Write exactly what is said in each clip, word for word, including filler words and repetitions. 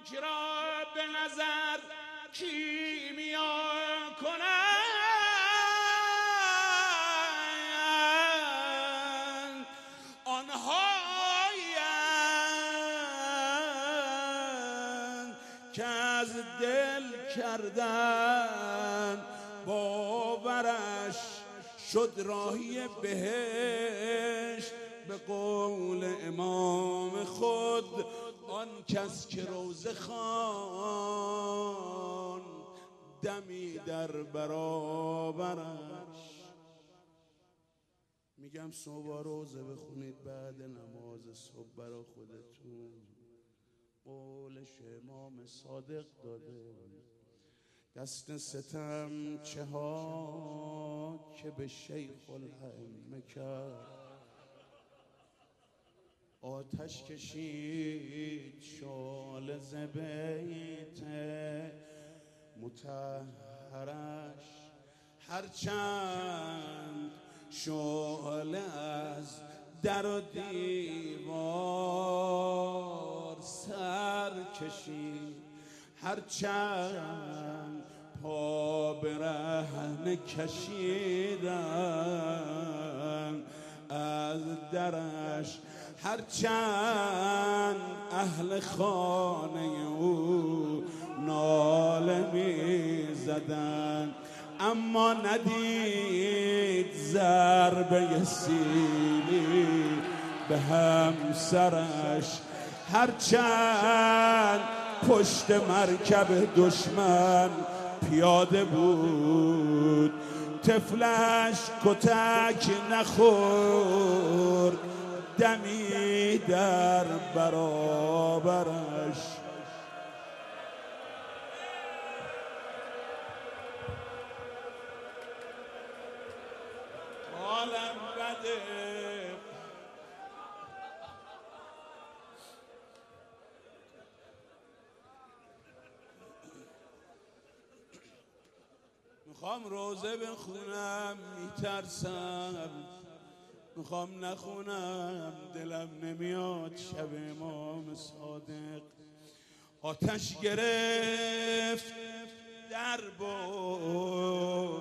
خاک را به نظر کیمیا کنند آنهایند که از دل کردن باورش شد راهی بهشت. به قول امام خود آن کس که روزه خوان دمی در برابرش. میگم صبح روزه بخونید بعد نماز صبح برا خودتون. قولش امام صادق داده دست ستم چه ها که به شیخ الائمه کرد. آتش کشید شعله ز بیت مطهرش. هرچند شعله از در و دیوار سر کشید، هرچند پا به رهن کشیدن از درش، هرچند اهل خانه او ناله می زدن، اما ندید ضربه سیلی به همسرش. هرچند پشت مرکب دشمن پیاده بود، طفلش کتک نخورد دمی در برابرش. حالم بده میخوام روزه بخونم میترسم، میخوام نخونم دلم نمیاد. شب امام صادق آتش گرفت در بود،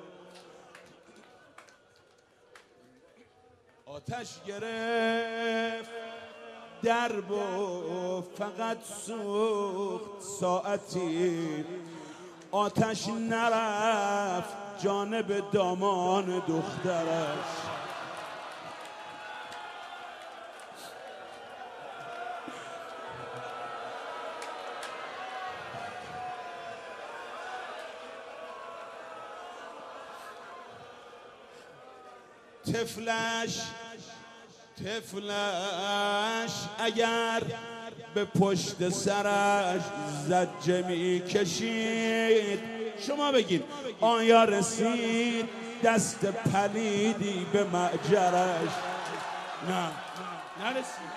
آتش گرفت در بود، فقط سوخت ساعتی. آتش نرفت جانب دامان دخترش. طفلش طفلش اگر به پشت سرش زجه می کشید، شما بگید آیا رسید دست پلیدی به معجرش؟ نه نرسید.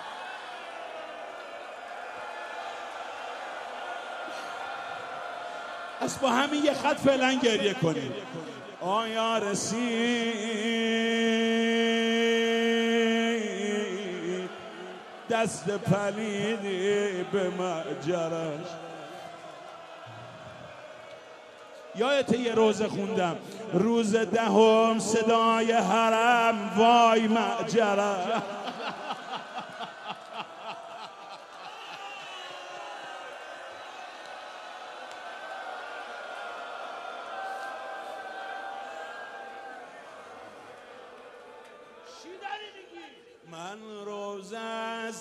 از با همین یه خط فعلا گریه کنید. آیا رسید دست پلیدی به معجرش؟ یادت یه روزه خوندم روز دهم صدای حرم وای معجرش. من روزه از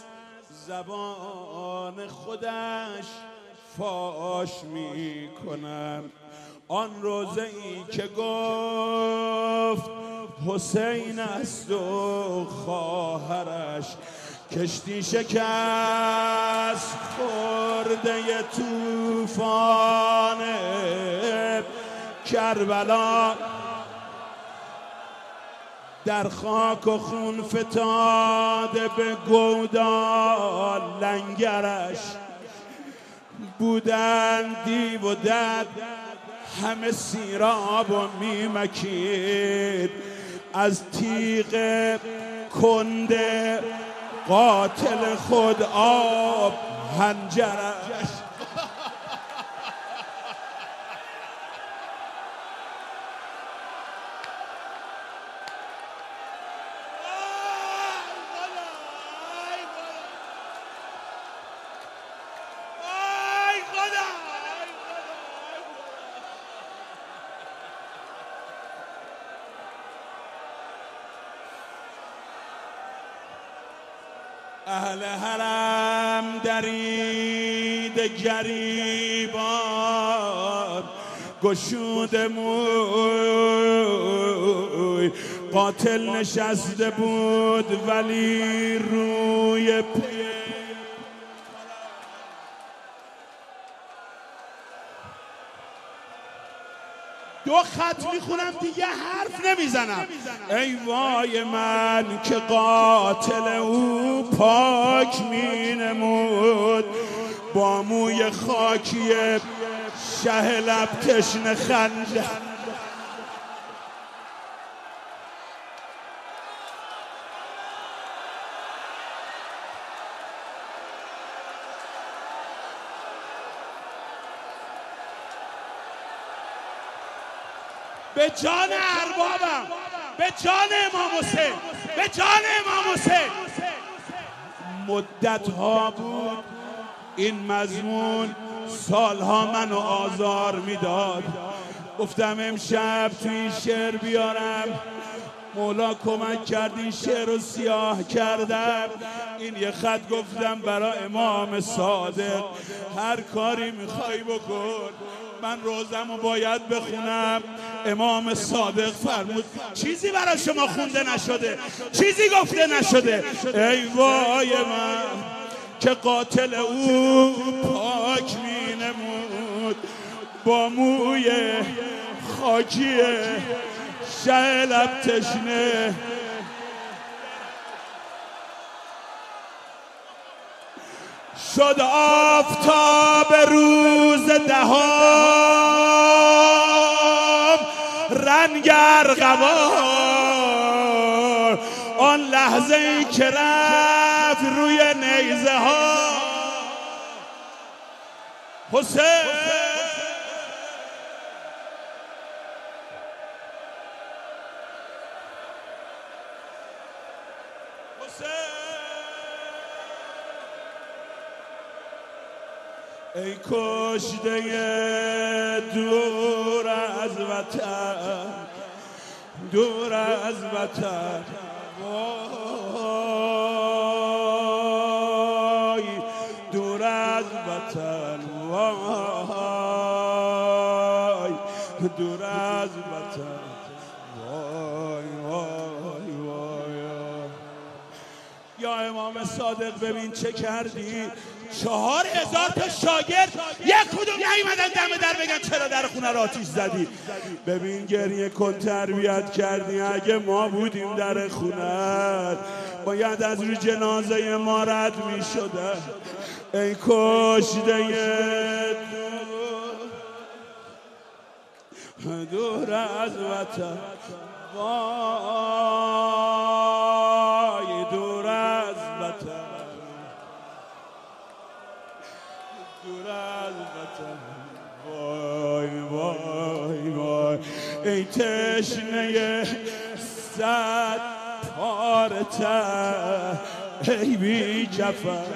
زبان خودش فاش می کنم، آن روزه ای که گفت حسین است و خواهرش، کشتی شکست خورده طوفان کربلا، در خاک و خون فتاده به گودال لنگرش. بودن دیو و دد همه سیراب و میمکید، از تیغ کنده قاتل خود آب هنجرش. اهل حرم درید گریبان گشود موی، قاتل نشسته بود ولی روی پی. دو خط میخونم دیگه حرف نمیزنم. ای وای من که قاتل او پاک مینمود، با موی خاکی شه لب تشنه خنده. به جان اربابم، به جان امام حسین، به جان امام حسین. مدت ها بود این مضمون سالها منو آزار میداد. گفتم امشب تو این شعر بیارم، مولا کمک کرد این شعر رو سیاه کردم. این یه خط گفتم برای امام صادق، هر کاری میخوای بکن، من روزم رو باید بخونم. امام صادق فرمود چیزی برای شما خونده نشده، چیزی گفته نشده. ای وای من که قاتل او پاک می نمود، با موی خاکی شه لب تشنه. شد آفتاب روز دهم رنگ ارغوان، آن لحظه ای که رفت روی نیزه ها حسین. ای کشته دور از وطن، دور از وطن، وای دور از وطن، وای دور از وطن، وای وای وای. یا امام صادق ببین چه کردی. چهار هزار تا شاگرد یک کدوم نیومدن دم در بگن چرا در خونه را آتیش زدی. ببین گریه کن، تربیت کردی. اگه ما بودیم در خونه باید از روی جنازه ما رد می شده. ای کشته دور دور از وطن، وای دور از وطن، دور از وطن، وای وای وای. ای تشنه صد پارته، ای بی کفن،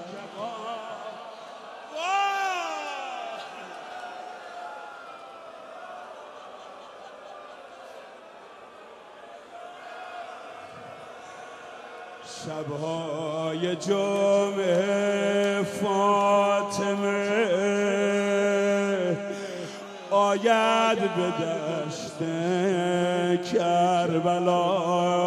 شبهای جمعه فاطمه آید به دشت کربلا،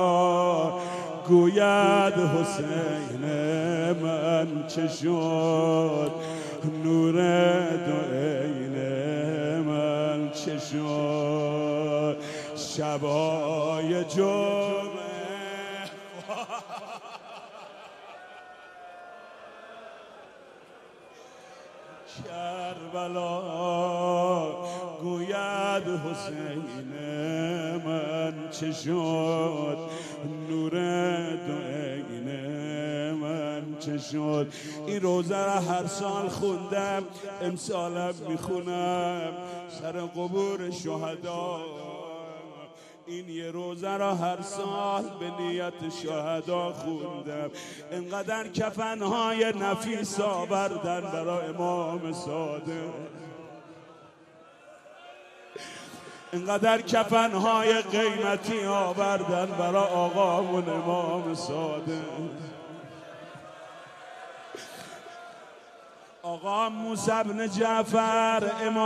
گوید حسین من چه شد، نور دو عین من چه شد. شبهای جمعه کربلا، گوید حسین من چه شد، نور دو عین چه شد. این روزه را هر سال خوندم، امسالم میخونم سر قبور شهدا. این یه روزه را هر سال به نیت شهدا خوندم. انقدر کفنهای نفیس آوردن برای امام صادق، اینقدر کفنهای قیمتی آوردن برای آقامون امام صادق. آقا موسی بن جعفر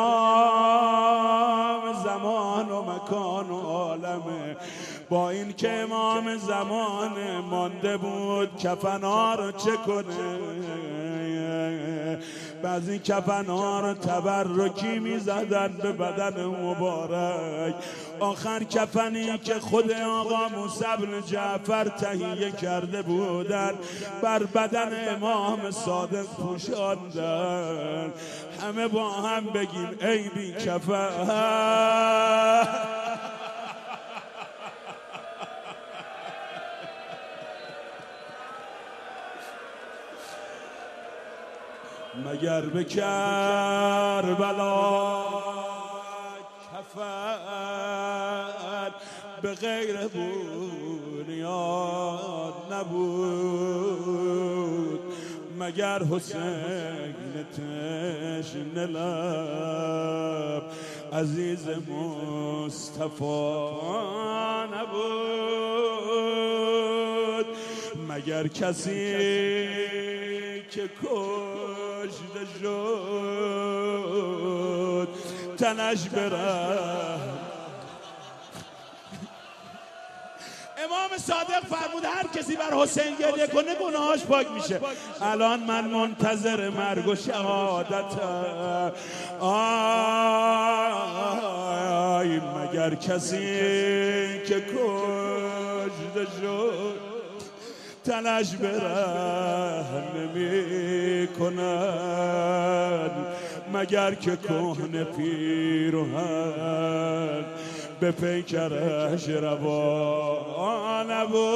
امام زمان و مکان و عالمه. با این که امام زمان مانده بود کفنها رو چه کنه؟ بعضی کفنها رو تبرکی می زدن به بدن مبارک. آخر کفنی که خود آقا موسی بن جعفر تهیه کرده بودن بر بدن امام صادق پوشاندن. همه با هم بگیم ای بی کفن. مگر به کربلا کفن به غیر بنیاد نبود. مگر حسین تشنه لب عزیز مصطفی نبود. مگر کسی که کشته شد تنش بره. امام صادق فرمود هر کسی بر حسین گریه کنه گناهاش پاک میشه. الان من منتظر مرگ و شهادتم. آی مگر کسی که کشته شد تنش بره نمی کند. مگر که کهنه پیرهن به پیکرش روا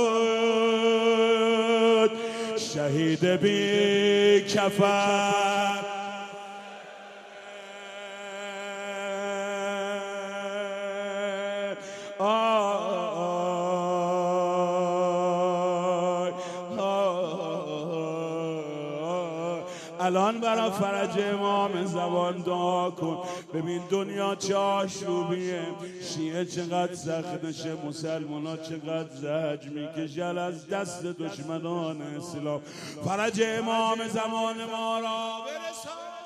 نبود. شهید بی کفن الان برای فرج امام زمان دعا کن. ببین دنیا چه آشوبیه، شیعه چقدر سخت نشه، مسلمان ها چقدر زج میکشن از دست دشمنان اسلام. فرج امام زمان ما را برسان.